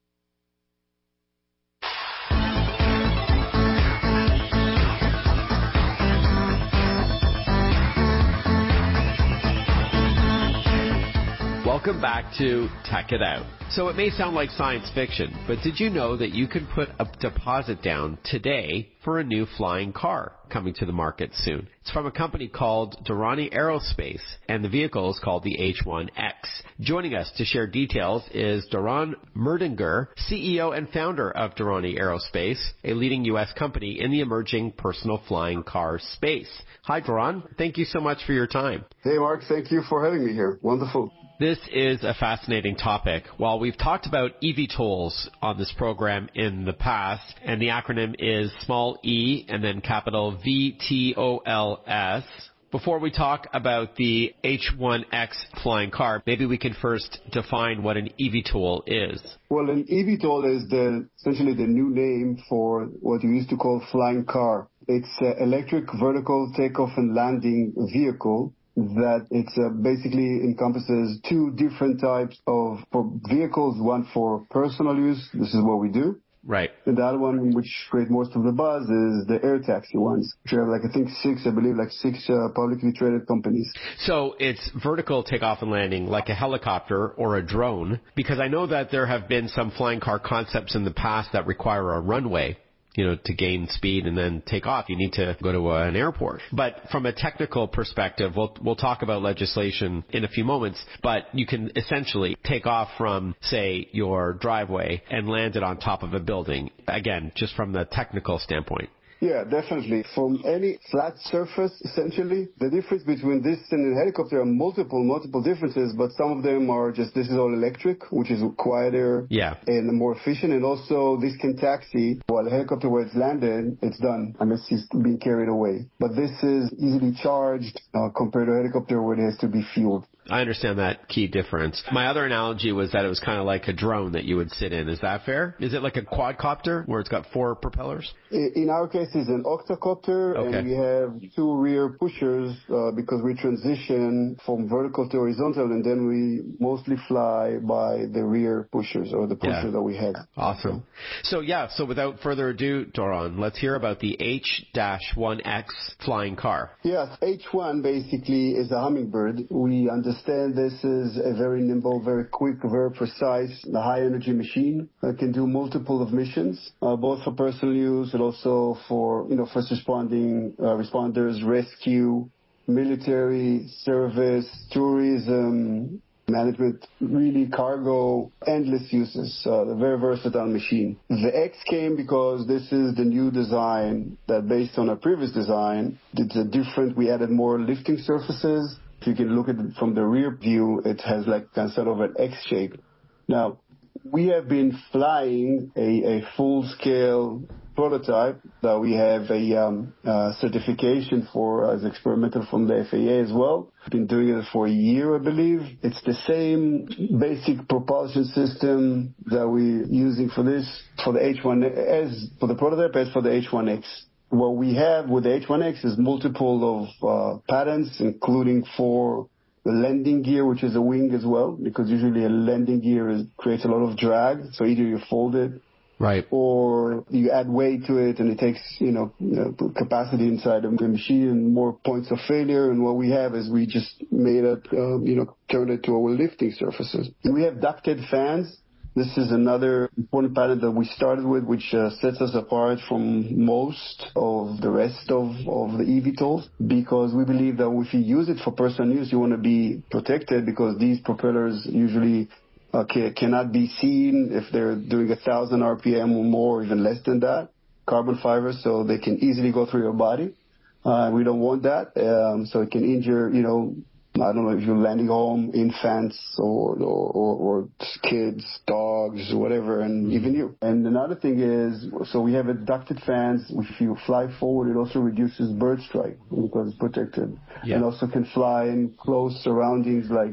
Welcome back to Tech It Out. So it may sound like science fiction, but did you know that you can put a deposit down today for a new flying car coming to the market soon? It's from a company called Durrani Aerospace, and the vehicle is called the H1X. Joining us to share details is Doron Merdinger, CEO and founder of Durrani Aerospace, a leading U.S. company in the emerging personal flying car space. Hi, Doron. Thank you so much for your time. Hey, Mark. Thank you for having me here. Wonderful. This is a fascinating topic. While we've talked about eVTOLs on this program in the past, and the acronym is small e and then capital VTOLS, before we talk about the H1X flying car, maybe we can first define what an eVTOL is. Well, an eVTOL is essentially the new name for what you used to call flying car. It's an electric vertical takeoff and landing vehicle that basically encompasses two different types of vehicles, one for personal use, this is what we do. Right. And the other one, which create most of the buzz, is the air taxi ones, which are six publicly traded companies. So it's vertical takeoff and landing like a helicopter or a drone, because I know that there have been some flying car concepts in the past that require a runway. To gain speed and then take off, you need to go to an airport. But from a technical perspective, we'll talk about legislation in a few moments, but you can essentially take off from, say, your driveway and land it on top of a building. Again, just from the technical standpoint. Yeah, definitely. From any flat surface, essentially, the difference between this and a helicopter are multiple differences, but some of them are just, this is all electric, which is quieter and more efficient, and also this can taxi, while a helicopter where it's landed, it's done, unless it's being carried away. But this is easily charged compared to a helicopter where it has to be fueled. I understand that key difference. My other analogy was that it was kind of like a drone that you would sit in. Is that fair? Is it like a quadcopter where it's got 4 propellers? In our case, it's an octocopter, and we have 2 rear pushers because we transition from vertical to horizontal, and then we mostly fly by the rear pushers or the pusher that we have. Awesome. So without further ado, Doron, let's hear about the H-1X flying car. Yes, H1 basically is a hummingbird. We understand this is a very nimble, very quick, very precise, high-energy machine that can do multiple of missions, both for personal use and also for first responders, rescue, military, service, tourism, management, really cargo, endless uses. A very versatile machine. The X came because this is the new design that, based on our previous design, we added more lifting surfaces. If you can look at it from the rear view, it has sort of an X shape. Now, we have been flying a full-scale prototype that we have a certification for as experimental from the FAA as well. We've been doing it for a year, I believe. It's the same basic propulsion system that we're using for the H1 as for the prototype as for the H1X. What we have with the H1X is multiple of patents, including for the landing gear, which is a wing as well, because usually a landing gear creates a lot of drag. So either you fold it, right, or you add weight to it, and it takes capacity inside of the machine and more points of failure. And what we have is we just made it, turned it to our lifting surfaces. And we have ducted fans. This is another important patent that we started with, which sets us apart from most of the rest of the eVTOLs, because we believe that if you use it for personal use, you want to be protected, because these propellers usually cannot be seen if they're doing 1,000 RPM or more, or even less than that, carbon fiber, so they can easily go through your body. We don't want that, so it can injure, I don't know if you're landing home, infants or kids, dogs, whatever, and even you. And another thing is, so we have ducted fans. If you fly forward, it also reduces bird strike because it's protected. Yeah. And also can fly in close surroundings, like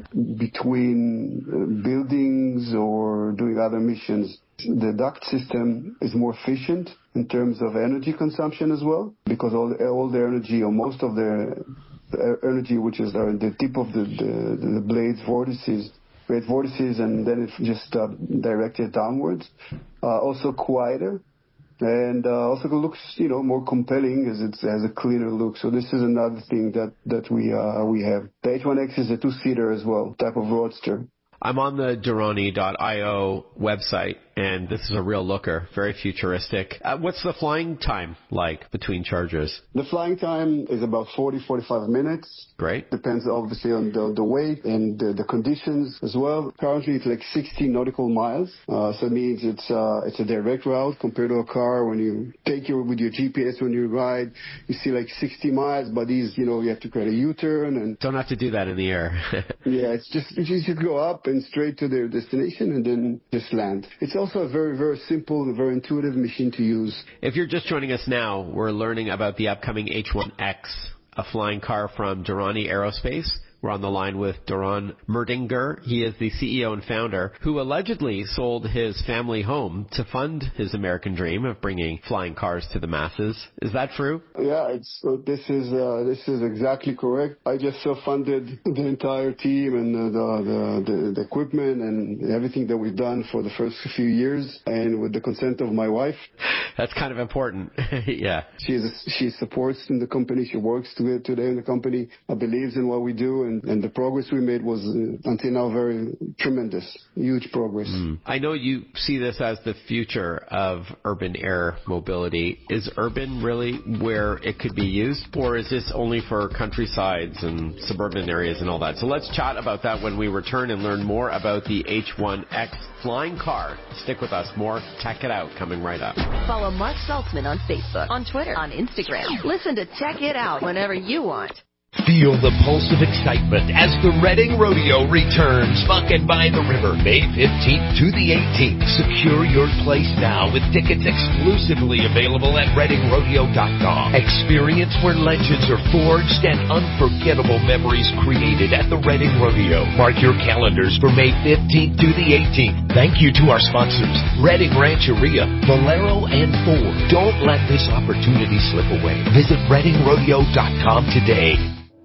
between buildings or doing other missions. The duct system is more efficient in terms of energy consumption as well, because all the energy, or most of the energy, which is the tip of the blade vortices, create vortices, and then it's just directed downwards. Also quieter, and also looks, more compelling, as it has a cleaner look. So this is another thing that we have. The H1X is a 2-seater as well, type of roadster. I'm on the Durrani.io website, and this is a real looker, very futuristic. What's the flying time like between charges? The flying time is about 40-45 minutes. Great. Depends obviously on the weight and the conditions as well. Currently it's like 60 nautical miles, so it means it's a direct route compared to a car. When you take with your GPS when you ride, you see like 60 miles, but these, you have to create a U-turn and don't have to do that in the air. Yeah, you just go up and straight to their destination and then just land. It's also a very, very simple and very intuitive machine to use. If you're just joining us now, we're learning about the upcoming H1X, a flying car from Durrani Aerospace. We're on the line with Doron Merdinger. He is the CEO and founder who allegedly sold his family home to fund his American dream of bringing flying cars to the masses. Is that true? Yeah, this is exactly correct. I just self-funded the entire team and the equipment and everything that we've done for the first few years, and with the consent of my wife. That's kind of important. Yeah. She supports in the company. She works today in the company. Believes in what we do. And the progress we made was, until now, very tremendous. Huge progress. I know you see this as the future of urban air mobility. Is urban really where it could be used? Or is this only for countrysides and suburban areas and all that? So let's chat about that when we return and learn more about the H1X flying car. Stick with us. More Tech It Out coming right up. Follow Mark Saltzman on Facebook, on Twitter, on Instagram. Listen to Tech It Out whenever you want. Feel the pulse of excitement as the Reading Rodeo returns, Bucking by the River, May 15th to the 18th. Secure your place now with tickets exclusively available at ReadingRodeo.com. Experience where legends are forged and unforgettable memories created at the Reading Rodeo. Mark your calendars for May 15th to the 18th. Thank you to our sponsors, Reading Rancheria, Valero, and Ford. Don't let this opportunity slip away. Visit ReadingRodeo.com today.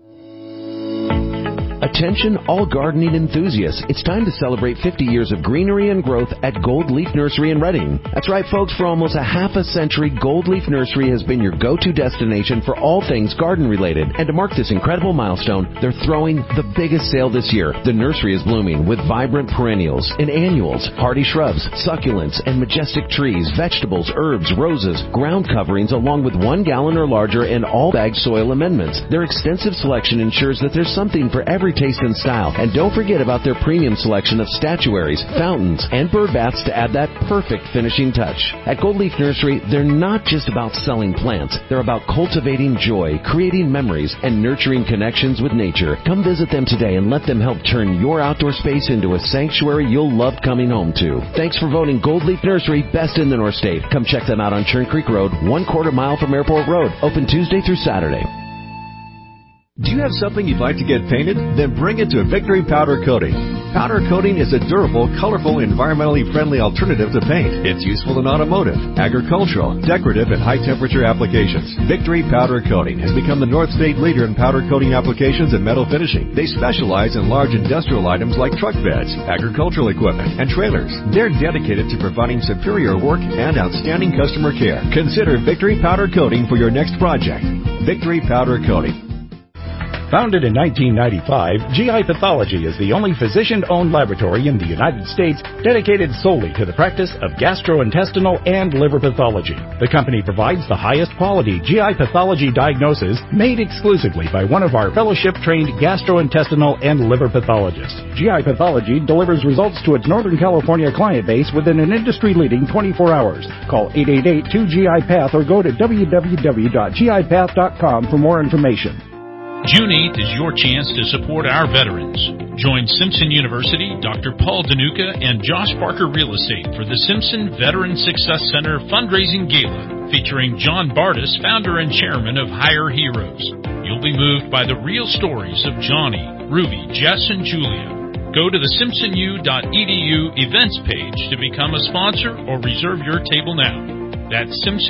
Attention all gardening enthusiasts. It's time to celebrate 50 years of greenery and growth at Gold Leaf Nursery in Reading. That's right, folks. For almost a half a century, Gold Leaf Nursery has been your go-to destination for all things garden-related. And to mark this incredible milestone, they're throwing the biggest sale this year. The nursery is blooming with vibrant perennials and annuals, hardy shrubs, succulents, and majestic trees, vegetables, herbs, roses, ground coverings, along with 1 gallon or larger and all-bag soil amendments. Their extensive selection ensures that there's something for every taste and style. And don't forget about their premium selection of statuaries, fountains, and bird baths to add that perfect finishing touch. At Gold Leaf Nursery, they're not just about selling plants. They're about cultivating joy, creating memories, and nurturing connections with nature. Come visit them today and let them help turn your outdoor space into a sanctuary you'll love coming home to. Thanks for voting Gold Leaf Nursery best in the North State. Come check them out on Churn Creek Road, 1/4 mile from Airport Road. Open Tuesday through Saturday. Do you have something you'd like to get painted? Then bring it to Victory Powder Coating. Powder coating is a durable, colorful, environmentally friendly alternative to paint. It's useful in automotive, agricultural, decorative, and high-temperature applications. Victory Powder Coating has become the North State leader in powder coating applications and metal finishing. They specialize in large industrial items like truck beds, agricultural equipment, and trailers. They're dedicated to providing superior work and outstanding customer care. Consider Victory Powder Coating for your next project. Victory Powder Coating. Founded in 1995, GI Pathology is the only physician-owned laboratory in the United States dedicated solely to the practice of gastrointestinal and liver pathology. The company provides the highest quality GI pathology diagnosis made exclusively by one of our fellowship-trained gastrointestinal and liver pathologists. GI Pathology delivers results to its Northern California client base within an industry-leading 24 hours. Call 888-2GI-PATH or go to www.gipath.com for more information. June 8th is your chance to support our veterans. Join Simpson University, Dr. Paul Danuka, and Josh Parker Real Estate for the Simpson Veteran Success Center Fundraising Gala, featuring John Bardis, founder and chairman of Hire Heroes. You'll be moved by the real stories of Johnny, Ruby, Jess, and Julia. Go to the simpsonu.edu events page to become a sponsor or reserve your table now. That's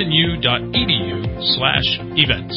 simpsonu.edu/events.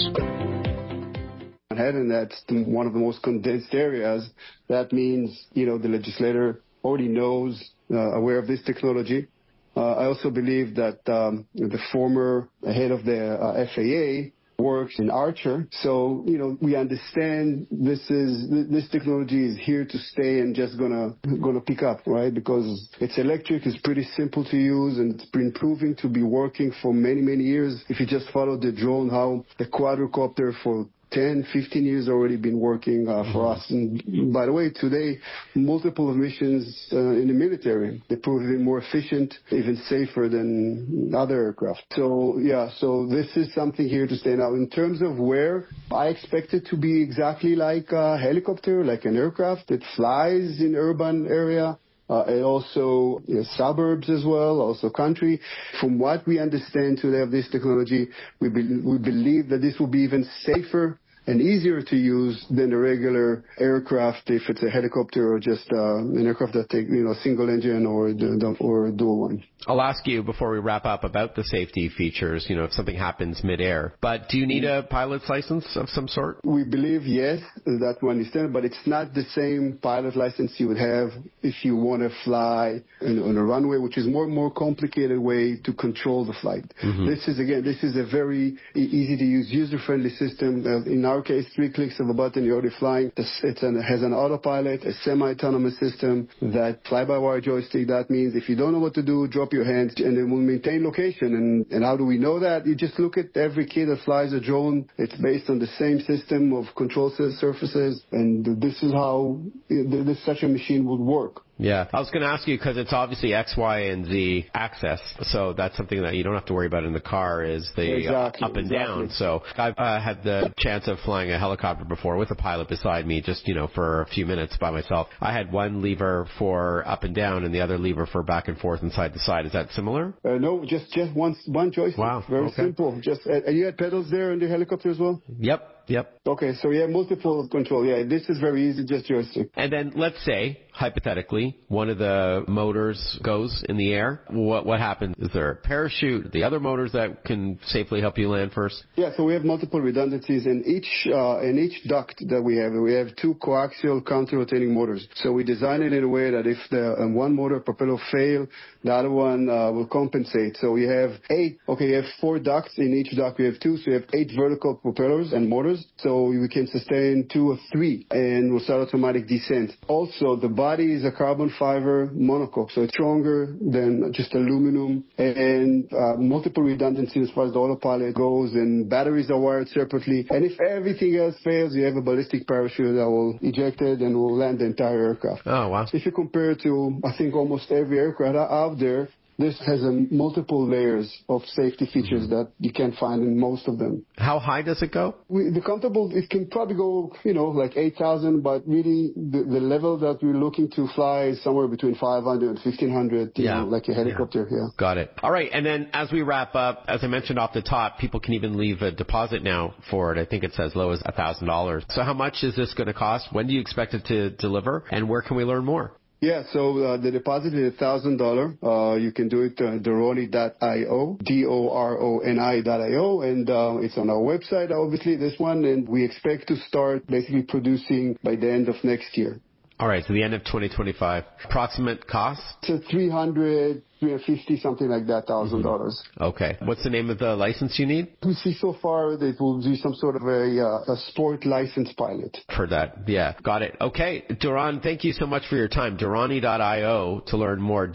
And that's one of the most condensed areas. That means, the legislator already knows, aware of this technology. I also believe that the former head of the FAA works in Archer. So, we understand this technology is here to stay and just gonna pick up, right? Because it's electric, it's pretty simple to use, and it's been proving to be working for many, many years. If you just follow the drone, how the quadricopter for 10, 15 years already been working for us. And by the way, today, multiple missions in the military, they prove even more efficient, even safer than other aircraft. So this is something here to stay. Now, in terms of where, I expect it to be exactly like a helicopter, like an aircraft that flies in urban area. And also suburbs as well, also country. From what we understand today of this technology, we believe that this will be even safer and easier to use than a regular aircraft, if it's a helicopter or just an aircraft that take single engine or a dual one. I'll ask you before we wrap up about the safety features, if something happens midair. But do you need a pilot's license of some sort? We believe, yes, that we understand, but it's not the same pilot license you would have if you want to fly on a runway, which is more complicated way to control the flight. Mm-hmm. This is a very easy to use, user-friendly system. In our case, 3 clicks of a button, you're already flying. It has an autopilot, a semi-autonomous system, that fly-by-wire joystick. That means if you don't know what to do, drop your hands, and it will maintain location. And how do we know that? You just look at every kid that flies a drone. It's based on the same system of control surfaces, and this is how such a machine would work. Yeah, I was going to ask you because it's obviously X, Y, and Z access, so that's something that you don't have to worry about in the car is the up and down. So I've had the chance of flying a helicopter before with a pilot beside me, just for a few minutes by myself. I had one lever for up and down and the other lever for back and forth and side to side. Is that similar? No, just one joystick. Wow, very simple. And you had pedals there in the helicopter as well? Yep. Okay, so multiple control. Yeah, this is very easy, just joystick. And then let's say, hypothetically, one of the motors goes in the air. What happens? Is there a parachute? The other motors that can safely help you land first? Yeah, so we have multiple redundancies in each duct that we have 2 coaxial counter-rotating motors. So we design it in a way that if the one motor propeller fail, the other one will compensate. So you have 4 ducts. In each duct we have 2, so you have 8 vertical propellers and motors. So we can sustain 2 or 3 and we'll start automatic descent. Also, the body is a carbon fiber monocoque, so it's stronger than just aluminum, and multiple redundancies as far as the autopilot goes, and batteries are wired separately. And if everything else fails, you have a ballistic parachute that will eject it and will land the entire aircraft. Oh, wow. If you compare it to, I think, almost every aircraft out there, this has multiple layers of safety features that you can't find in most of them. How high does it go? The comfortable, it can probably go, like 8,000, but really the level that we're looking to fly is somewhere between 500 and 1,500, like a helicopter. Yeah. Got it. All right, and then as we wrap up, as I mentioned off the top, people can even leave a deposit now for it. I think it's as low as $1,000. So how much is this going to cost? When do you expect it to deliver? And where can we learn more? Yeah, so the deposit is $1,000. You can do it at doroni.io, DORONI.io, and it's on our website, obviously, this one, and we expect to start basically producing by the end of next year. All right, so the end of 2025. Approximate cost? It's $300, $350, something like that, $1,000. Okay. What's the name of the license you need? We see so far that it will be some sort of a sport license pilot. For that, yeah. Got it. Okay. Doron, thank you so much for your time. Doroni.io to learn more.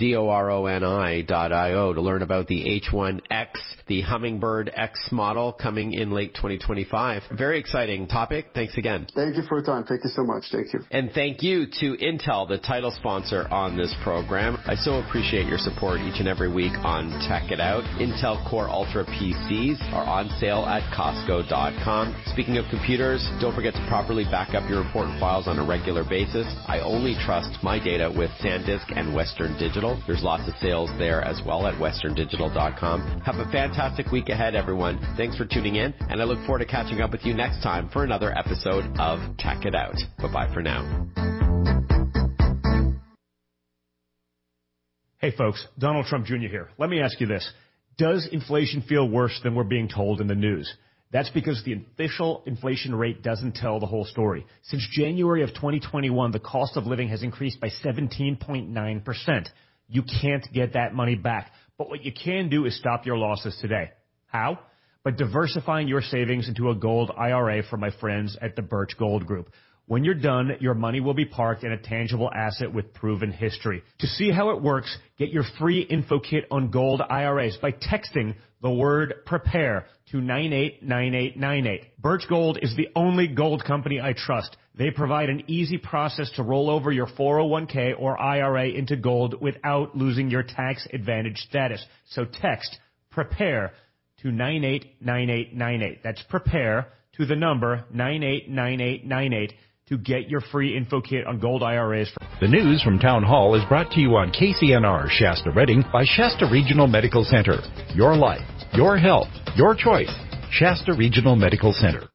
DORONI.io to learn about the H1X, the Hummingbird X model coming in late 2025. Very exciting topic. Thanks again. Thank you for your time. Thank you so much. Thank you. And thank you to Intel, the title sponsor on this program. I so appreciate your support forward each and every week on Tech It Out. Intel Core Ultra PCs are on sale at Costco.com. Speaking of computers, don't forget to properly back up your important files on a regular basis. I only trust my data with SanDisk and Western Digital. There's lots of sales there as well at westerndigital.com. Have a fantastic week ahead, everyone. Thanks for tuning in, and I look forward to catching up with you next time for another episode of Tech It Out. Bye-bye for now. Hey folks, Donald Trump Jr. here. Let me ask you this. Does inflation feel worse than we're being told in the news? That's because the official inflation rate doesn't tell the whole story. Since January of 2021, the cost of living has increased by 17.9%. You can't get that money back. But what you can do is stop your losses today. How? By diversifying your savings into a gold IRA from my friends at the Birch Gold Group. When you're done, your money will be parked in a tangible asset with proven history. To see how it works, get your free info kit on gold IRAs by texting the word PREPARE to 989898. Birch Gold is the only gold company I trust. They provide an easy process to roll over your 401k or IRA into gold without losing your tax advantage status. So text PREPARE to 989898. That's PREPARE to the number 989898 to get your free info kit on gold IRAs. The news from Town Hall is brought to you on KCNR Shasta Redding by Shasta Regional Medical Center. Your life, your health, your choice. Shasta Regional Medical Center.